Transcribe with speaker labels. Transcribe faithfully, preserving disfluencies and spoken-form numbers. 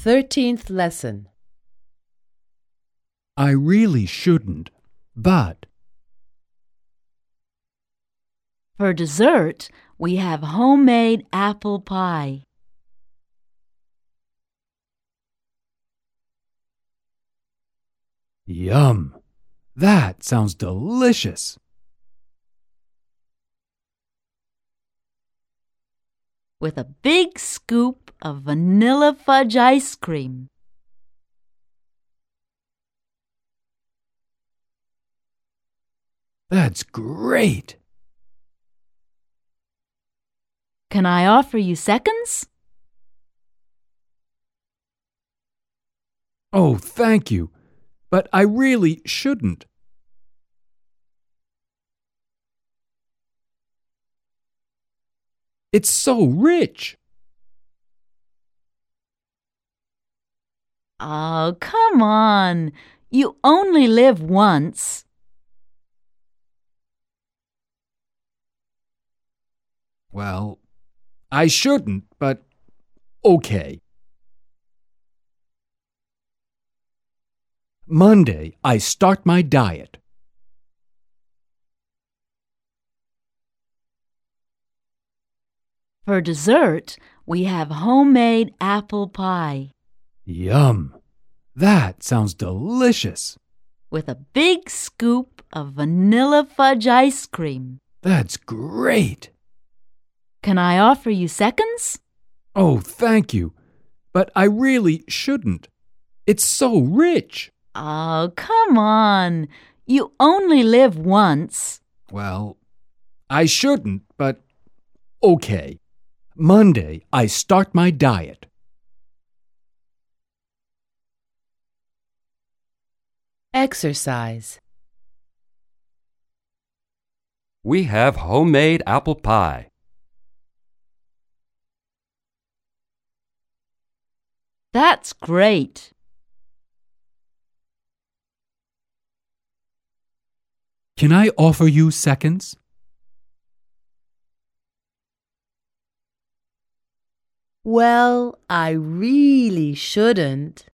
Speaker 1: Thirteenth lesson.
Speaker 2: I really shouldn't, but
Speaker 3: For dessert, we have homemade apple pie.
Speaker 2: yum! That sounds delicious.
Speaker 3: With a big scoop of vanilla fudge ice cream.
Speaker 2: That's great.
Speaker 3: Can I offer you seconds?
Speaker 2: Oh, thank you, but I really shouldn't. It's so rich.
Speaker 3: Oh, come on. You only live once.
Speaker 2: Well, I shouldn't, but okay. Monday, I start my diet.
Speaker 3: For dessert, we have homemade apple pie.
Speaker 2: Yum! That sounds delicious.
Speaker 3: With a big scoop of vanilla fudge ice cream.
Speaker 2: That's great.
Speaker 3: Can I offer you seconds?
Speaker 2: Oh, thank you, but I really shouldn't. It's so rich.
Speaker 3: Oh, come on. You only live once.
Speaker 2: Well, I shouldn't, but okay. Monday, I start my diet.
Speaker 1: Exercise.
Speaker 4: We have homemade apple pie.
Speaker 3: That's great.
Speaker 2: Can I offer you seconds?
Speaker 1: Well, I really shouldn't.